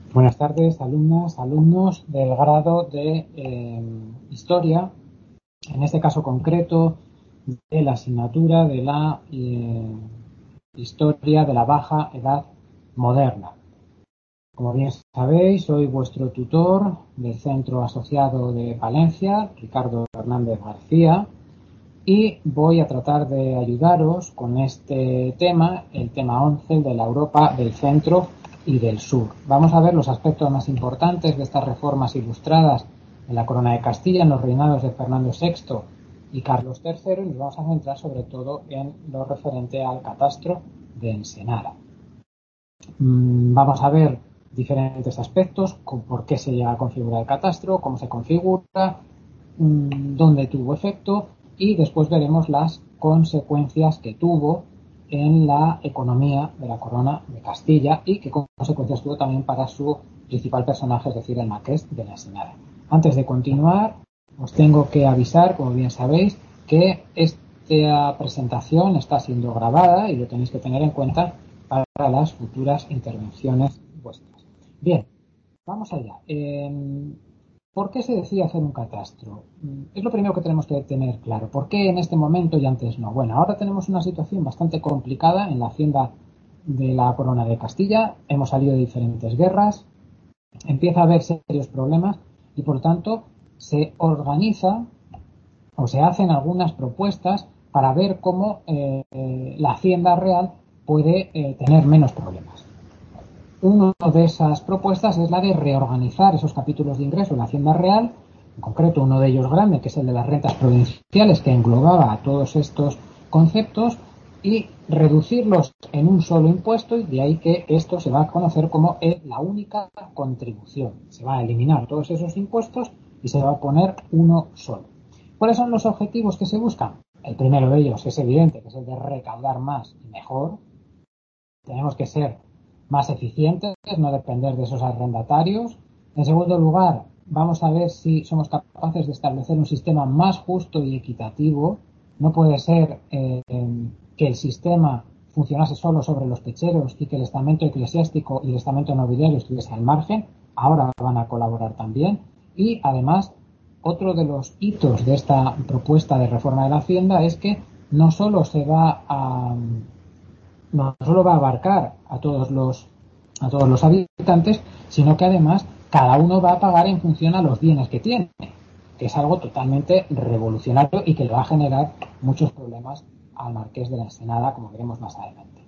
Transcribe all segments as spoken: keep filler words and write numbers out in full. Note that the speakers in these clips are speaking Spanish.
Buenas tardes, alumnas, alumnos del grado de eh, Historia, en este caso concreto de la asignatura de la eh, Historia de la Baja Edad Moderna. Como bien sabéis, soy vuestro tutor del Centro Asociado de Palencia, Ricardo Hernández García, y voy a tratar de ayudaros con este tema, el tema once de la Europa del Centro y del Sur. Vamos a ver los aspectos más importantes de estas reformas ilustradas en la Corona de Castilla, en los reinados de Fernando sexto y Carlos tercero, y nos vamos a centrar sobre todo en lo referente al catastro de Ensenada. Vamos a ver diferentes aspectos, por qué se llega a configurar el catastro, cómo se configura, dónde tuvo efecto, y después veremos las consecuencias que tuvo en la economía de la Corona de Castilla y qué consecuencias tuvo también para su principal personaje, es decir, el Marqués de la Ensenada. Antes de continuar, os tengo que avisar, como bien sabéis, que esta presentación está siendo grabada y lo tenéis que tener en cuenta para las futuras intervenciones vuestras. Bien, vamos allá. Eh, ¿Por qué se decide hacer un catastro? Es lo primero que tenemos que tener claro. ¿Por qué en este momento y antes no? Bueno, ahora tenemos una situación bastante complicada en la hacienda de la Corona de Castilla. Hemos salido de diferentes guerras, empieza a haber serios problemas y, por lo tanto, se organiza o se hacen algunas propuestas para ver cómo eh, la hacienda real puede eh, tener menos problemas. Una de esas propuestas es la de reorganizar esos capítulos de ingreso en la Hacienda Real, en concreto uno de ellos grande, que es el de las rentas provinciales, que englobaba a todos estos conceptos, y reducirlos en un solo impuesto, y de ahí que esto se va a conocer como la única contribución. Se va a eliminar todos esos impuestos y se va a poner uno solo. ¿Cuáles son los objetivos que se buscan? El primero de ellos es evidente, que es el de recaudar más y mejor. Tenemos que ser más eficientes, no depender de esos arrendatarios. En segundo lugar, vamos a ver si somos capaces de establecer un sistema más justo y equitativo. No puede ser eh, que el sistema funcionase solo sobre los pecheros y que el estamento eclesiástico y el estamento nobiliario estuviese al margen. Ahora van a colaborar también. Y además, otro de los hitos de esta propuesta de reforma de la Hacienda es que no solo se va a no solo va a abarcar a todos los a todos los habitantes, sino que además cada uno va a pagar en función a los bienes que tiene, que es algo totalmente revolucionario y que le va a generar muchos problemas al Marqués de la Ensenada, como veremos más adelante.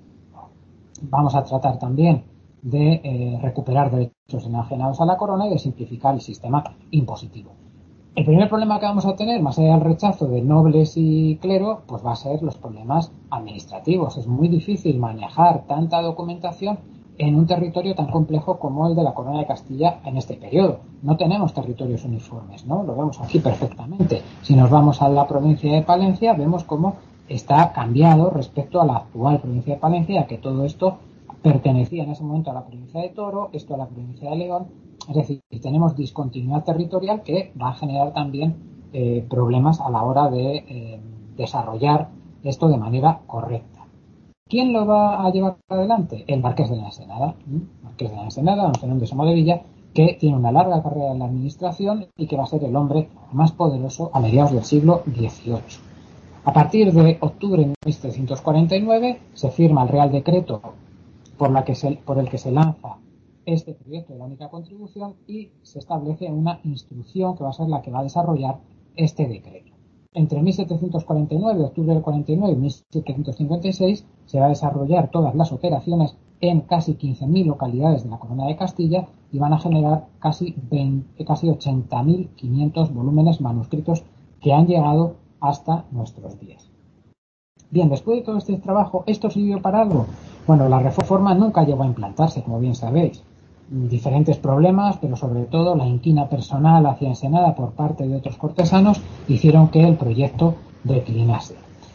Vamos a tratar también de eh, recuperar derechos enajenados a la corona y de simplificar el sistema impositivo. El primer problema que vamos a tener, más allá del rechazo de nobles y clero, pues va a ser los problemas administrativos. Es muy difícil manejar tanta documentación en un territorio tan complejo como el de la Corona de Castilla en este periodo. No tenemos territorios uniformes, ¿no? Lo vemos aquí perfectamente. Si nos vamos a la provincia de Palencia, vemos cómo está cambiado respecto a la actual provincia de Palencia, ya que todo esto pertenecía en ese momento a la provincia de Toro, esto a la provincia de León. Es decir, tenemos discontinuidad territorial que va a generar también eh, problemas a la hora de eh, desarrollar esto de manera correcta. ¿Quién lo va a llevar adelante? El Marqués de la Ensenada. ¿Mm? Marqués de la Ensenada, don Fernando de Somodevilla, que tiene una larga carrera en la administración y que va a ser el hombre más poderoso a mediados del siglo dieciocho. A partir de octubre de mil setecientos cuarenta y nueve se firma el Real Decreto por, la que se, por el que se lanza este proyecto de la única contribución y se establece una instrucción que va a ser la que va a desarrollar este decreto. Entre mil setecientos cuarenta y nueve, octubre del cuarenta y nueve y mil setecientos cincuenta y seis se va a desarrollar todas las operaciones en casi quince mil localidades de la Corona de Castilla y van a generar casi, veinte, casi ochenta mil quinientos volúmenes manuscritos que han llegado hasta nuestros días. Bien, después de todo este trabajo, ¿esto sirvió para algo? Bueno, la reforma nunca llegó a implantarse, como bien sabéis. Diferentes problemas, pero sobre todo la inquina personal hacia Ensenada por parte de otros cortesanos hicieron que el proyecto declinase.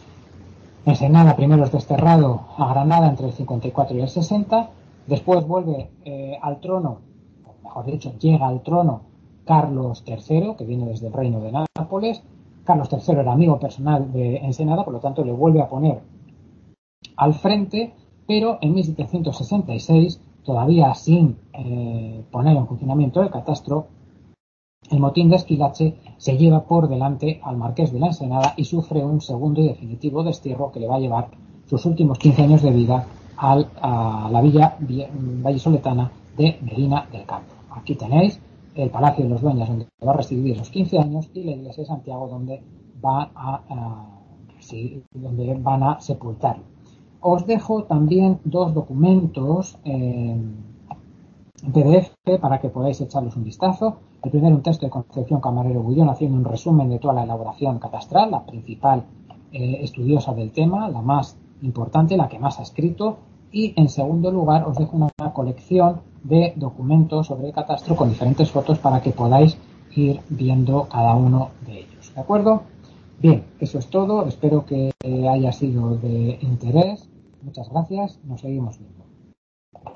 Ensenada primero es desterrado a Granada entre el cincuenta y cuatro y el sesenta, después vuelve eh, al trono, o mejor dicho, llega al trono Carlos tercero, que viene desde el reino de Nápoles. Carlos tercero era amigo personal de Ensenada, por lo tanto le vuelve a poner al frente, pero en mil setecientos sesenta y seis todavía sin eh, poner en funcionamiento el catastro, el motín de Esquilache se lleva por delante al marqués de la Ensenada y sufre un segundo y definitivo destierro que le va a llevar sus últimos quince años de vida al, a la villa vallisoletana de Medina del Campo. Aquí tenéis el Palacio de los Dueñas, donde va a residir los quince años, y la iglesia de Santiago, donde, va a, a, sí, donde van a sepultarlo. Os dejo también dos documentos eh, en P D F para que podáis echarlos un vistazo. El primero, un texto de Concepción Camarero Bullón haciendo un resumen de toda la elaboración catastral, la principal eh, estudiosa del tema, la más importante, la que más ha escrito. Y en segundo lugar os dejo una, una colección de documentos sobre el catastro con diferentes fotos para que podáis ir viendo cada uno de ellos. ¿De acuerdo? Bien, eso es todo. Espero que haya sido de interés. Muchas gracias. Nos seguimos viendo.